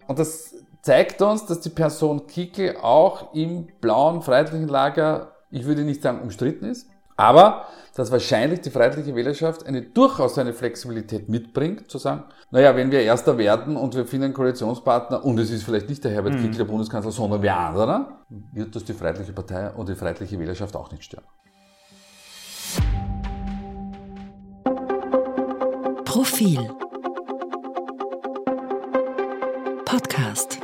und das zeigt uns, dass die Person Kickl auch im blauen freiheitlichen Lager, ich würde nicht sagen umstritten ist, aber dass wahrscheinlich die freiheitliche Wählerschaft durchaus eine Flexibilität mitbringt, zu sagen, naja, wenn wir Erster werden und wir finden einen Koalitionspartner und es ist vielleicht nicht der Herbert Kickl, der Bundeskanzler, sondern wer anderer, wird das die Freiheitliche Partei und die freiheitliche Wählerschaft auch nicht stören. Profil Podcast.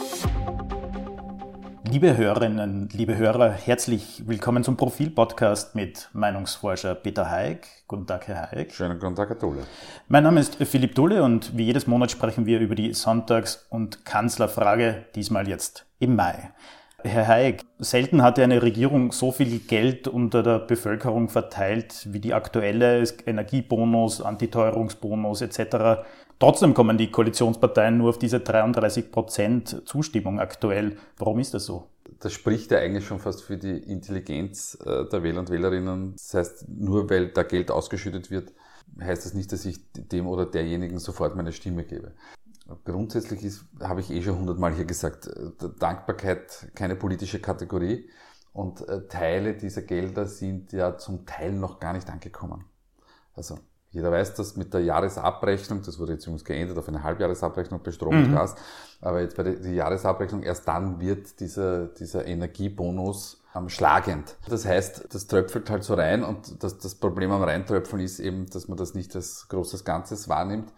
Liebe Hörerinnen, liebe Hörer, herzlich willkommen zum Profil-Podcast mit Meinungsforscher Peter Haig. Guten Tag, Herr Haig. Schönen guten Tag, Herr Thulle. Mein Name ist Philipp Thulle und wie jedes Monat sprechen wir über die Sonntags- und Kanzlerfrage, diesmal jetzt im Mai. Herr Haig, selten hatte eine Regierung so viel Geld unter der Bevölkerung verteilt wie die aktuelle, Energiebonus, Antiteuerungsbonus etc. Trotzdem kommen die Koalitionsparteien nur auf diese 33% Zustimmung aktuell. Warum ist das so? Das spricht ja eigentlich schon fast für die Intelligenz der Wähler und Wählerinnen. Das heißt, nur weil da Geld ausgeschüttet wird, heißt das nicht, dass ich dem oder derjenigen sofort meine Stimme gebe. Grundsätzlich habe ich schon 100-mal hier gesagt, Dankbarkeit keine politische Kategorie und Teile dieser Gelder sind ja zum Teil noch gar nicht angekommen. Also jeder weiß das mit der Jahresabrechnung, das wurde jetzt übrigens geändert auf eine Halbjahresabrechnung bei Strom und Gas, aber jetzt bei der Jahresabrechnung, erst dann wird dieser Energiebonus schlagend. Das heißt, das tröpfelt halt so rein und das Problem am Reintröpfeln ist eben, dass man das nicht als großes Ganzes wahrnimmt.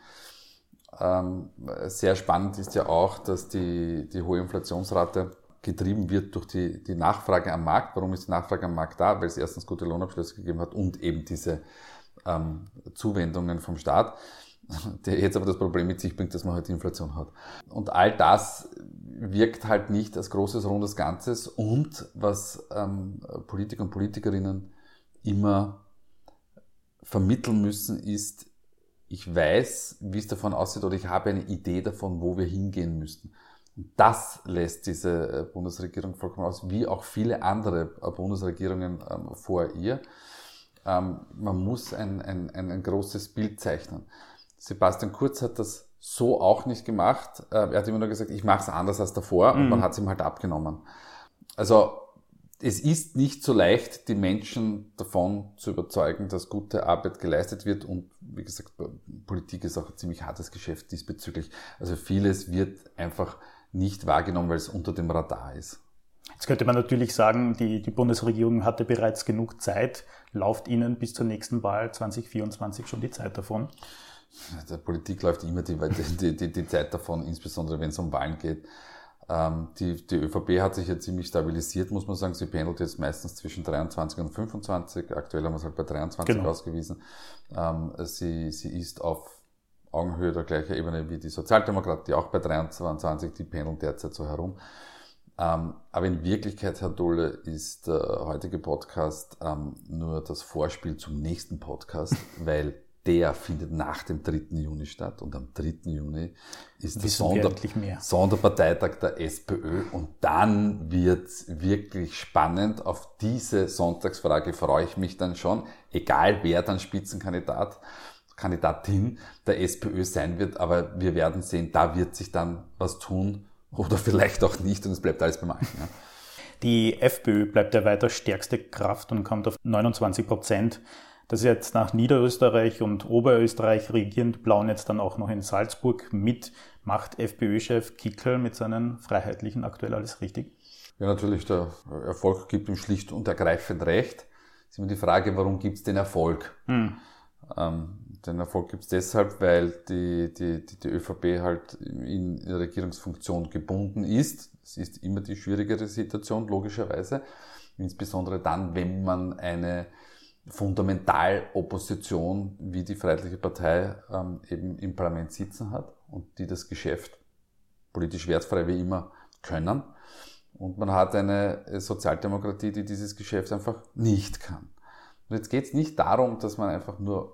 Sehr spannend ist ja auch, dass die hohe Inflationsrate getrieben wird durch die Nachfrage am Markt. Warum ist die Nachfrage am Markt da? Weil es erstens gute Lohnabschlüsse gegeben hat und eben diese Zuwendungen vom Staat, der jetzt aber das Problem mit sich bringt, dass man halt Inflation hat. Und all das wirkt halt nicht als großes, rundes Ganzes und was Politiker und Politikerinnen immer vermitteln müssen, ist, ich weiß, wie es davon aussieht oder ich habe eine Idee davon, wo wir hingehen müssten. Und das lässt diese Bundesregierung vollkommen aus, wie auch viele andere Bundesregierungen vor ihr. Man muss ein großes Bild zeichnen. Sebastian Kurz hat das so auch nicht gemacht. Er hat immer nur gesagt, ich mache es anders als davor und man hat es ihm halt abgenommen. Also es ist nicht so leicht, die Menschen davon zu überzeugen, dass gute Arbeit geleistet wird und wie gesagt, Politik ist auch ein ziemlich hartes Geschäft diesbezüglich. Also vieles wird einfach nicht wahrgenommen, weil es unter dem Radar ist. Jetzt könnte man natürlich sagen, die Bundesregierung hatte bereits genug Zeit. Läuft Ihnen bis zur nächsten Wahl 2024 schon die Zeit davon? Der Politik läuft immer die Zeit davon, insbesondere wenn es um Wahlen geht. Die ÖVP hat sich ja ziemlich stabilisiert, muss man sagen. Sie pendelt jetzt meistens zwischen 23 und 25. Aktuell haben wir es halt bei 23 ausgewiesen. Sie ist auf Augenhöhe der gleichen Ebene wie die Sozialdemokraten, die auch bei 23, die pendeln derzeit so herum. Aber in Wirklichkeit, Herr Thulle, ist der heutige Podcast nur das Vorspiel zum nächsten Podcast, weil der findet nach dem 3. Juni statt und am 3. Juni ist der Sonderparteitag der SPÖ und dann wird's wirklich spannend. Auf diese Sonntagsfrage freue ich mich dann schon, egal wer dann Kandidatin der SPÖ sein wird, aber wir werden sehen, da wird sich dann was tun oder vielleicht auch nicht und es bleibt alles beim Alten. Ja. Die FPÖ bleibt ja weiter stärkste Kraft und kommt auf 29%. Das ist jetzt nach Niederösterreich und Oberösterreich regierend Blauen jetzt dann auch noch in Salzburg mit. Macht FPÖ-Chef Kickl mit seinen Freiheitlichen aktuell alles richtig? Ja, natürlich, der Erfolg gibt ihm schlicht und ergreifend recht. Es ist immer die Frage, warum gibt es den Erfolg? Den Erfolg gibt es deshalb, weil die ÖVP halt in der Regierungsfunktion gebunden ist. Es ist immer die schwierigere Situation, logischerweise. Insbesondere dann, wenn man eine Fundamentalopposition wie die Freiheitliche Partei eben im Parlament sitzen hat und die das Geschäft politisch wertfrei wie immer können. Und man hat eine Sozialdemokratie, die dieses Geschäft einfach nicht kann. Und jetzt geht es nicht darum, dass man einfach nur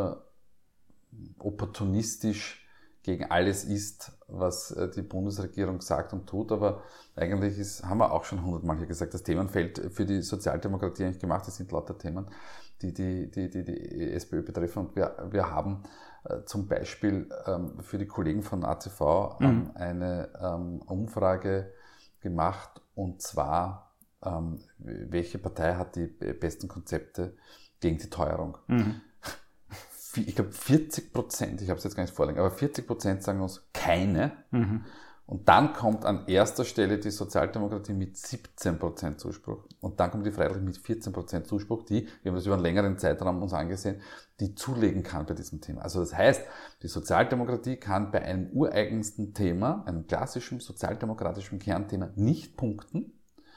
opportunistisch gegen alles ist, was die Bundesregierung sagt und tut, aber eigentlich haben wir auch schon 100-mal hier gesagt, das Themenfeld für die Sozialdemokratie eigentlich gemacht, das sind lauter Themen, die SPÖ betreffen und wir haben zum Beispiel für die Kollegen von ATV eine Umfrage gemacht, und zwar, welche Partei hat die besten Konzepte gegen die Teuerung. Ich glaube 40%, ich habe es jetzt gar nicht vorliegen, aber 40% sagen uns keine. Und dann kommt an erster Stelle die Sozialdemokratie mit 17% Zuspruch. Und dann kommt die Freiheitliche mit 14% Zuspruch, wir haben das über einen längeren Zeitraum uns angesehen, die zulegen kann bei diesem Thema. Also das heißt, die Sozialdemokratie kann bei einem ureigensten Thema, einem klassischen sozialdemokratischen Kernthema, nicht punkten.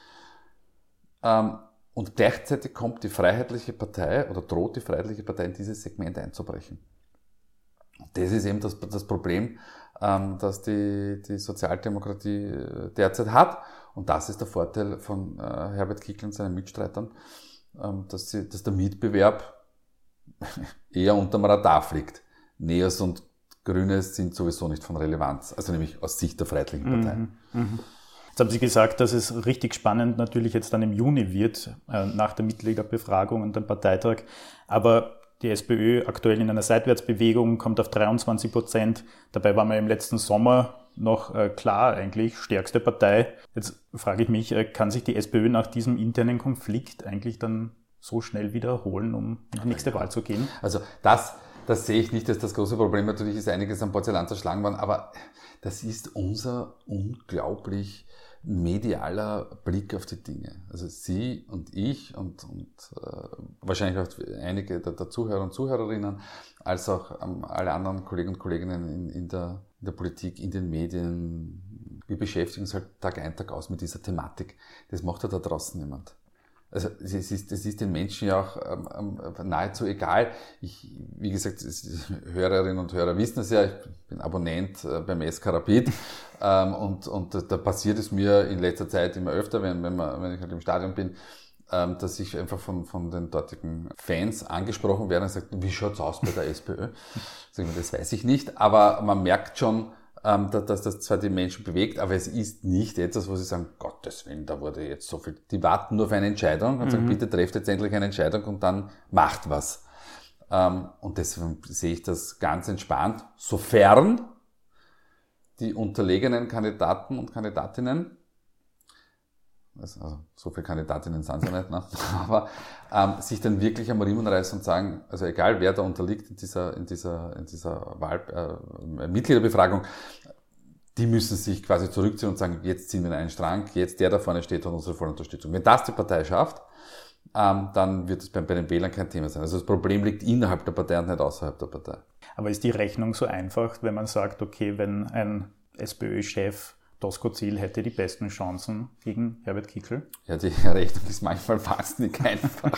Und gleichzeitig kommt die Freiheitliche Partei oder droht die Freiheitliche Partei in dieses Segment einzubrechen. Das ist eben das Problem, das die Sozialdemokratie derzeit hat. Und das ist der Vorteil von Herbert Kickl und seinen Mitstreitern, dass der Mitbewerb eher unterm Radar fliegt. Neos und Grünes sind sowieso nicht von Relevanz, also nämlich aus Sicht der Freiheitlichen Partei. Jetzt haben Sie gesagt, dass es richtig spannend natürlich jetzt dann im Juni wird, nach der Mitgliederbefragung und dem Parteitag. Aber die SPÖ aktuell in einer Seitwärtsbewegung, kommt auf 23%. Dabei war man im letzten Sommer noch klar eigentlich stärkste Partei. Jetzt frage ich mich, kann sich die SPÖ nach diesem internen Konflikt eigentlich dann so schnell wiederholen, um in die nächste Wahl zu gehen? Also das sehe ich nicht als das große Problem. Natürlich ist einiges am Porzellan zerschlagen worden, aber das ist unser unglaublich medialer Blick auf die Dinge. Also Sie und ich und wahrscheinlich auch einige der Zuhörer und Zuhörerinnen, als auch alle anderen Kollegen und Kolleginnen in der Politik, in den Medien, wir beschäftigen uns halt Tag ein, Tag aus mit dieser Thematik. Das macht ja da draußen niemand. Also es ist den Menschen ja auch nahezu egal. Wie gesagt, Hörerinnen und Hörer wissen es ja, ich bin Abonnent beim SK Rapid und da passiert es mir in letzter Zeit immer öfter, wenn ich halt im Stadion bin, dass ich einfach von den dortigen Fans angesprochen werde und sagt, wie schaut's aus bei der SPÖ? Das weiß ich nicht, aber man merkt schon, dass das zwar die Menschen bewegt, aber es ist nicht etwas, wo sie sagen, Gottes Willen, da wurde jetzt so viel. Die warten nur auf eine Entscheidung und sagen, bitte trefft jetzt endlich eine Entscheidung und dann macht was. Und deswegen sehe ich das ganz entspannt, sofern die unterlegenen Kandidaten und Kandidatinnen, also so viele Kandidatinnen sind es ja nicht, ne? Aber sich dann wirklich am Riemen reißen und sagen, also egal wer da unterliegt in dieser Mitgliederbefragung, die müssen sich quasi zurückziehen und sagen, jetzt ziehen wir in einen Strang, jetzt der da vorne steht, hat unsere volle Unterstützung. Wenn das die Partei schafft, dann wird es bei den Wählern kein Thema sein. Also das Problem liegt innerhalb der Partei und nicht außerhalb der Partei. Aber ist die Rechnung so einfach, wenn man sagt, okay, wenn ein SPÖ-Chef Doskozil hätte die besten Chancen gegen Herbert Kickl? Ja, die Rechnung ist manchmal wahnsinnig einfach.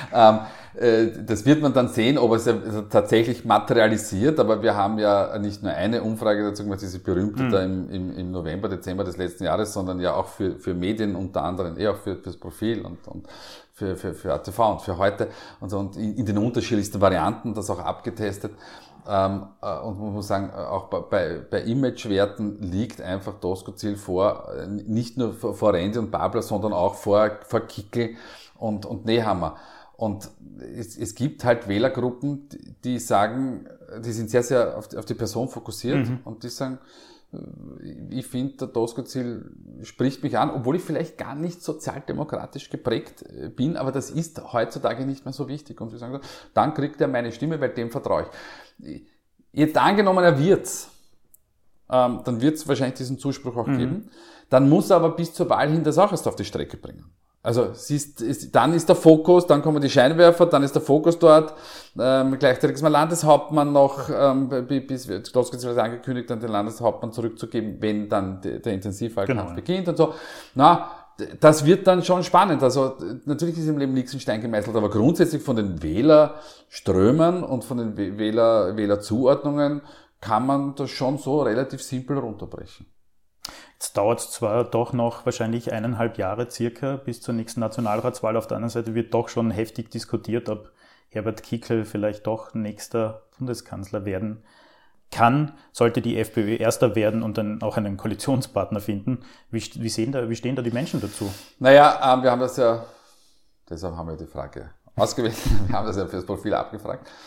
Das wird man dann sehen, ob es tatsächlich materialisiert, aber wir haben ja nicht nur eine Umfrage dazu gemacht, diese berühmte da im November, Dezember des letzten Jahres, sondern ja auch für Medien unter anderem, auch fürs Profil und für ATV und für heute und so, und in den unterschiedlichsten Varianten das auch abgetestet. Und man muss sagen, auch bei Imagewerten liegt einfach Doskozil vor, nicht nur vor Rendi und Babler, sondern auch vor Kickl und Nehammer. Und es gibt halt Wählergruppen, die sagen, die sind sehr, sehr auf die Person fokussiert und die sagen, ich finde, der Doskozil spricht mich an, obwohl ich vielleicht gar nicht sozialdemokratisch geprägt bin, aber das ist heutzutage nicht mehr so wichtig. Und sie sagen, dann kriegt er meine Stimme, weil dem vertraue ich. Jetzt angenommen, er wird's, dann wird's wahrscheinlich diesen Zuspruch auch geben. Dann muss er aber bis zur Wahl hin das auch erst auf die Strecke bringen. Also dann ist der Fokus, dann kommen die Scheinwerfer, dann ist der Fokus dort. Gleichzeitig ist man Landeshauptmann noch, bis Doskozil angekündigt, dann den Landeshauptmann zurückzugeben, wenn dann der Intensivwahlkampf beginnt und so. Das wird dann schon spannend. Also natürlich ist im Leben nichts in Stein gemeißelt, aber grundsätzlich von den Wählerströmen und von den Wählerzuordnungen kann man das schon so relativ simpel runterbrechen. Jetzt dauert es zwar doch noch wahrscheinlich 1,5 Jahre circa bis zur nächsten Nationalratswahl. Auf der anderen Seite wird doch schon heftig diskutiert, ob Herbert Kickl vielleicht doch nächster Bundeskanzler werden kann, sollte die FPÖ Erster werden und dann auch einen Koalitionspartner finden. Wie stehen da die Menschen dazu? Naja, wir haben das ja, deshalb haben wir die Frage ausgewählt, wir haben das ja fürs Profil abgefragt.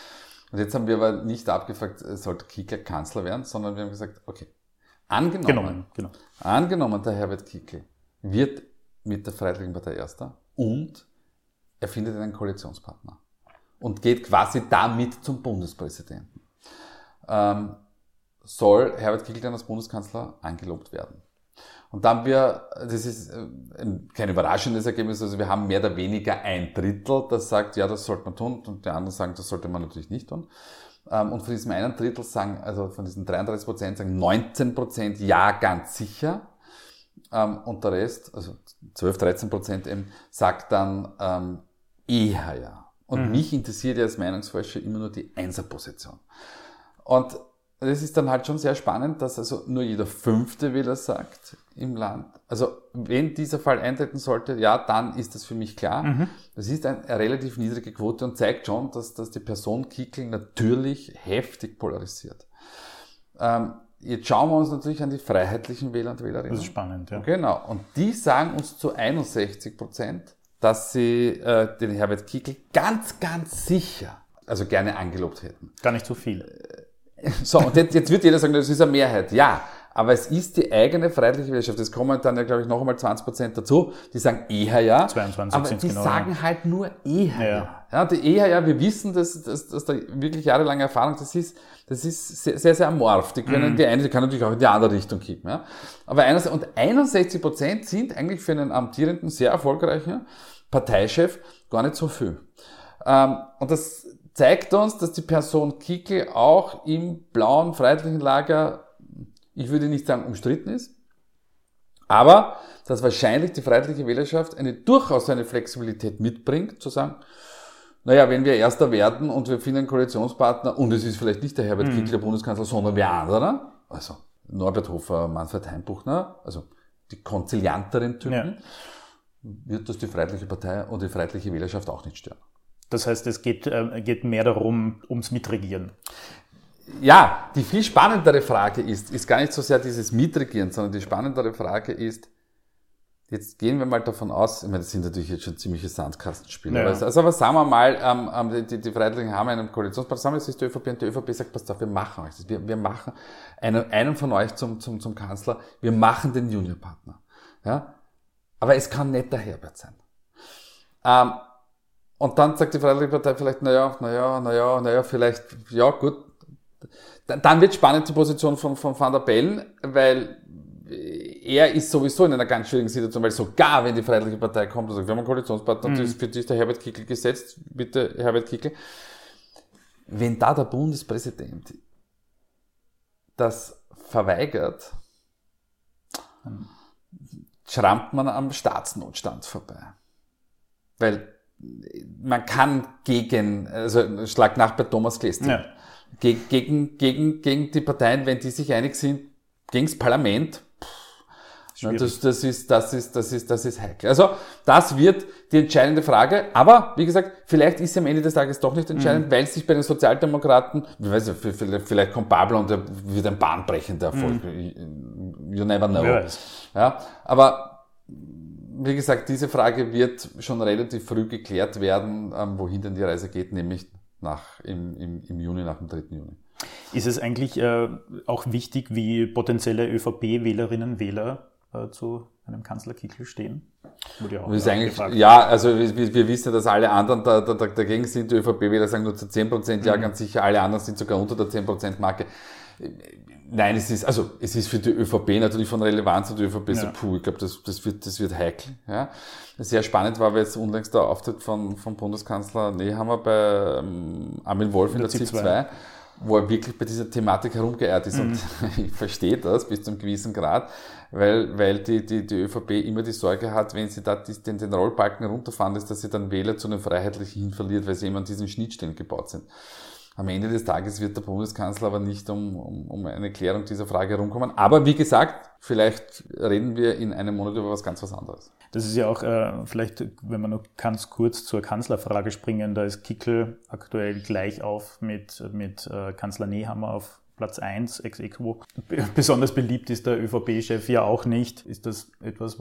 Und jetzt haben wir aber nicht abgefragt, sollte Kickl Kanzler werden, sondern wir haben gesagt, okay, angenommen, der Herbert Kickl wird mit der Freiheitlichen Partei Erster und er findet einen Koalitionspartner und geht quasi damit zum Bundespräsidenten. Soll Herbert Kickl dann als Bundeskanzler angelobt werden. Und dann haben wir, das ist kein überraschendes Ergebnis, also wir haben mehr oder weniger 1/3, das sagt, ja, das sollte man tun, und die anderen sagen, das sollte man natürlich nicht tun. Und von diesem 1/3 sagen, also von diesen 33% sagen 19% ja, ganz sicher. Und der Rest, also 12-13% eben, sagt dann eher ja. Und mich interessiert ja als Meinungsforscher immer nur die Einserposition. Und das ist dann halt schon sehr spannend, dass also nur jeder 5. Wähler sagt im Land. Also wenn dieser Fall eintreten sollte, ja, dann ist das für mich klar. Das ist eine relativ niedrige Quote und zeigt schon, dass die Person Kickl natürlich heftig polarisiert. Jetzt schauen wir uns natürlich an die freiheitlichen Wähler und Wählerinnen. Das ist spannend, ja. Genau. Und die sagen uns zu 61%, dass sie den Herbert Kickl ganz, ganz sicher, also gerne angelobt hätten. Gar nicht so viel. So, und jetzt wird jeder sagen, das ist eine Mehrheit. Ja, aber es ist die eigene freiheitliche Wählerschaft. Es kommen dann ja, glaube ich, noch einmal 20% dazu, die sagen eher ja. 22 aber die genau, sagen halt nur eher ja. Die eher ja, wir wissen, dass da wirklich jahrelange Erfahrung, das ist sehr, sehr, sehr amorph. Die können die eine, die kann natürlich auch in die andere Richtung kippen, ja. Aber 61% sind eigentlich für einen amtierenden, sehr erfolgreichen Parteichef gar nicht so viel. Und das zeigt uns, dass die Person Kickl auch im blauen freiheitlichen Lager, ich würde nicht sagen umstritten ist, aber dass wahrscheinlich die freiheitliche Wählerschaft durchaus eine Flexibilität mitbringt, zu sagen, naja, wenn wir Erster werden und wir finden einen Koalitionspartner und es ist vielleicht nicht der Herbert Kickl, der Bundeskanzler, sondern wer anderer, also Norbert Hofer, Manfred Heimbuchner, also die konzilianteren Typen, wird das die Freiheitliche Partei und die freiheitliche Wählerschaft auch nicht stören. Das heißt, es geht mehr darum, ums Mitregieren. Ja, die viel spannendere Frage ist gar nicht so sehr dieses Mitregieren, sondern die spannendere Frage ist, jetzt gehen wir mal davon aus, ich meine, das sind natürlich jetzt schon ziemliche Sandkastenspiele, aber sagen wir mal, die Freiheitlichen haben einen Koalitionspartner, sagen wir, es ist die ÖVP und die ÖVP sagt, passt auf, wir machen euch das, wir machen einen von euch zum Kanzler, wir machen den Juniorpartner, ja, aber es kann nicht der Herbert sein. Und dann sagt die Freiheitliche Partei vielleicht, naja, vielleicht, ja gut. Dann wird spannend die Position von Van der Bellen, weil er ist sowieso in einer ganz schwierigen Situation, weil sogar wenn die Freiheitliche Partei kommt und sagt, wir haben einen Koalitionspartner, für die ist der Herbert Kickl gesetzt, bitte Herbert Kickl. Wenn da der Bundespräsident das verweigert, schrammt man am Staatsnotstand vorbei. Weil man kann Schlag nach bei Thomas Klestil. Ja. Gegen die Parteien, wenn die sich einig sind, gegen das Parlament, das ist heikel. Also, das wird die entscheidende Frage. Aber, wie gesagt, vielleicht ist sie am Ende des Tages doch nicht entscheidend, weil sich bei den Sozialdemokraten, ich weiß nicht, vielleicht kommt Pablo und der wird ein bahnbrechender Erfolg. You never know. Ja, aber, wie gesagt, diese Frage wird schon relativ früh geklärt werden, wohin denn die Reise geht, nämlich im Juni, nach dem 3. Juni. Ist es eigentlich auch wichtig, wie potenzielle ÖVP-Wählerinnen und Wähler zu einem Kanzler Kickl stehen? Wurde ja auch gefragt. Ja, also wir wissen, dass alle anderen dagegen sind. Die ÖVP-Wähler sagen nur zu 10%, ja, ganz sicher, alle anderen sind sogar unter der 10%-Marke. Nein, es ist für die ÖVP natürlich von Relevanz und die ÖVP so, ich glaube, das wird heikel, ja. Sehr spannend war jetzt unlängst der Auftritt vom Bundeskanzler Nehammer bei Armin Wolf in der ZIP 2, wo er wirklich bei dieser Thematik herumgeeiert ist. Und ich verstehe das bis zu einem gewissen Grad, weil die ÖVP immer die Sorge hat, wenn sie da den Rollbalken runterfahren ist, dass sie dann Wähler zu den Freiheitlichen hin verliert, weil sie eben an diesen Schnittstellen gebaut sind. Am Ende des Tages wird der Bundeskanzler aber nicht um eine Klärung dieser Frage herumkommen. Aber wie gesagt, vielleicht reden wir in einem Monat über was anderes. Das ist ja auch, vielleicht, wenn wir noch ganz kurz zur Kanzlerfrage springen, da ist Kickl aktuell gleich auf mit Kanzler Nehammer auf Platz 1, ex aequo. Besonders beliebt ist der ÖVP-Chef ja auch nicht. Ist das etwas, wo sich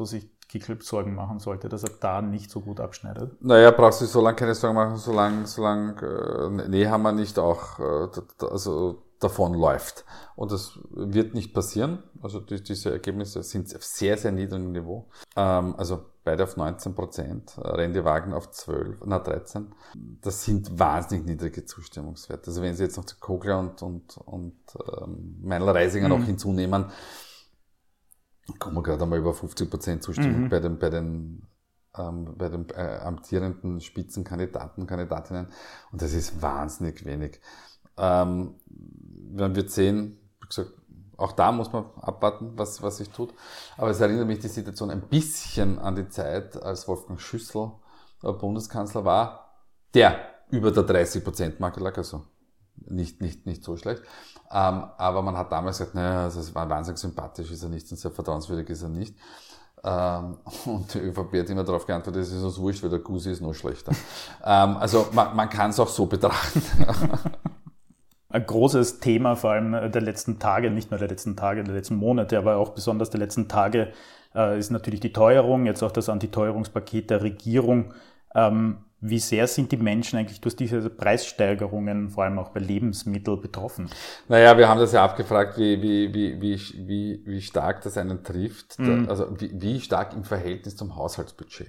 Kickel Sorgen machen sollte, dass er da nicht so gut abschneidet? Naja, brauchst du so lange keine Sorgen machen, solange Nehammer nicht auch davon läuft. Und das wird nicht passieren. Also diese Ergebnisse sind auf sehr, sehr niedrigem Niveau. Also beide auf 19%, Randy Wagner auf 13%. Das sind wahnsinnig niedrige Zustimmungswerte. Also wenn Sie jetzt noch die Kogler und Meinl Reisinger noch hinzunehmen, kommen wir gerade einmal über 50% Zustimmung bei den amtierenden Spitzenkandidatinnen. Und das ist wahnsinnig wenig. Man wird sehen, wie gesagt, auch da muss man abwarten, was sich tut. Aber es erinnert mich die Situation ein bisschen an die Zeit, als Wolfgang Schüssel Bundeskanzler war, der über der 30%-Marke lag, also nicht so schlecht. Aber man hat damals gesagt, naja, also es war wahnsinnig sympathisch, ist er nicht, und sehr vertrauenswürdig ist er nicht. Und die ÖVP hat immer darauf geantwortet, es ist uns wurscht, weil der Gusi ist noch schlechter. Also man kann es auch so betrachten. Ein großes Thema vor allem der letzten Tage, nicht nur der letzten Tage, der letzten Monate, aber auch besonders der letzten Tage, ist natürlich die Teuerung, jetzt auch das Antiteuerungspaket der Regierung. Wie sehr sind die Menschen eigentlich durch diese Preissteigerungen, vor allem auch bei Lebensmitteln, betroffen? Naja, wir haben das ja abgefragt, wie stark das einen trifft, also wie stark im Verhältnis zum Haushaltsbudget.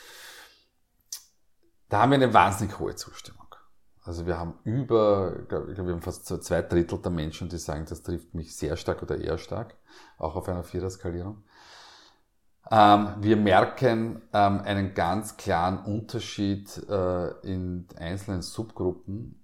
Da haben wir eine wahnsinnig hohe Zustimmung. Also wir haben wir haben fast 2/3 der Menschen, die sagen, das trifft mich sehr stark oder eher stark, auch auf einer 4er-Skalierung. Wir merken einen ganz klaren Unterschied in einzelnen Subgruppen.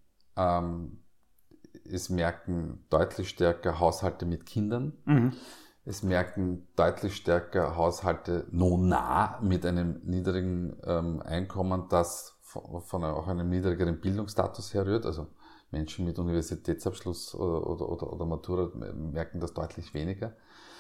Es merken deutlich stärker Haushalte mit Kindern. Es merken deutlich stärker Haushalte nonah mit einem niedrigen Einkommen, das von auch einem niedrigeren Bildungsstatus herrührt. Also Menschen mit Universitätsabschluss oder Matura merken das deutlich weniger.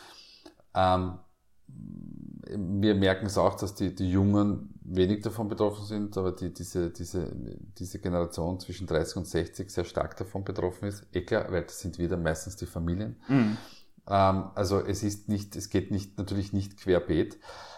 Wir merken es auch, dass die Jungen wenig davon betroffen sind, aber diese Generation zwischen 30 und 60 sehr stark davon betroffen ist. Klar, weil das sind wieder meistens die Familien. Also es geht natürlich nicht querbeet.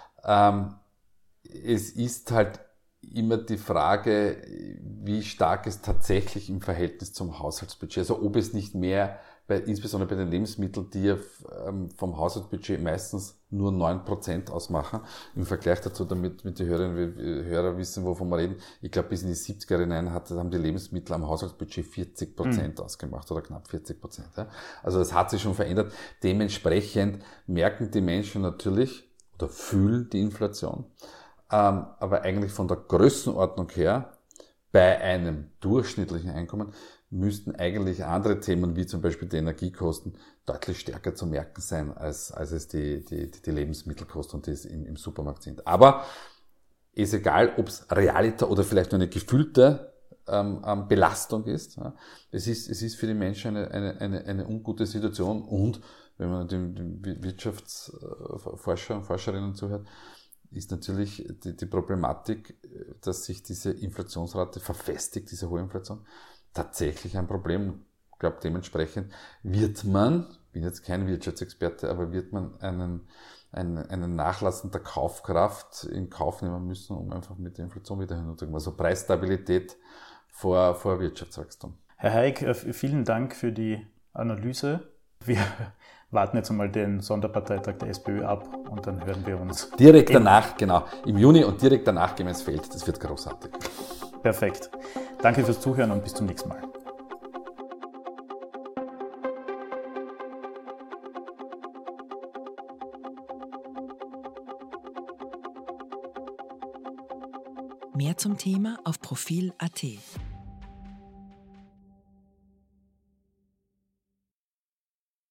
Es ist halt immer die Frage, wie stark es tatsächlich im Verhältnis zum Haushaltsbudget, also ob es nicht mehr, insbesondere bei den Lebensmitteln, die ja vom Haushaltsbudget meistens nur 9% ausmachen, im Vergleich dazu, damit die Hörerinnen und Hörer wissen, wovon wir reden. Ich glaube, bis in die 70er hinein haben die Lebensmittel am Haushaltsbudget 40% ausgemacht oder knapp 40%. Ja. Also das hat sich schon verändert. Dementsprechend merken die Menschen natürlich oder fühlen die Inflation. Aber eigentlich von der Größenordnung her, bei einem durchschnittlichen Einkommen, müssten eigentlich andere Themen, wie zum Beispiel die Energiekosten, deutlich stärker zu merken sein, als es die Lebensmittelkosten und die im Supermarkt sind. Aber ist egal, ob es realiter oder vielleicht nur eine gefühlte Belastung ist. Ja. Es ist für die Menschen eine ungute Situation, und wenn man den Wirtschaftsforscher und Forscherinnen zuhört, ist natürlich die Problematik, dass sich diese Inflationsrate verfestigt, diese hohe Inflation, tatsächlich ein Problem. Ich glaube, dementsprechend wird man, ich bin jetzt kein Wirtschaftsexperte, aber wird man einen Nachlassen der Kaufkraft in Kauf nehmen müssen, um einfach mit der Inflation wieder hinunterzukommen. Also Preisstabilität vor Wirtschaftswachstum. Herr Haig, vielen Dank für die Analyse. Wir warten jetzt einmal den Sonderparteitag der SPÖ ab und dann hören wir uns. Direkt danach, genau, im Juni, und direkt danach gehen wir ins Feld. Das wird großartig. Perfekt. Danke fürs Zuhören und bis zum nächsten Mal. Mehr zum Thema auf Profil.at.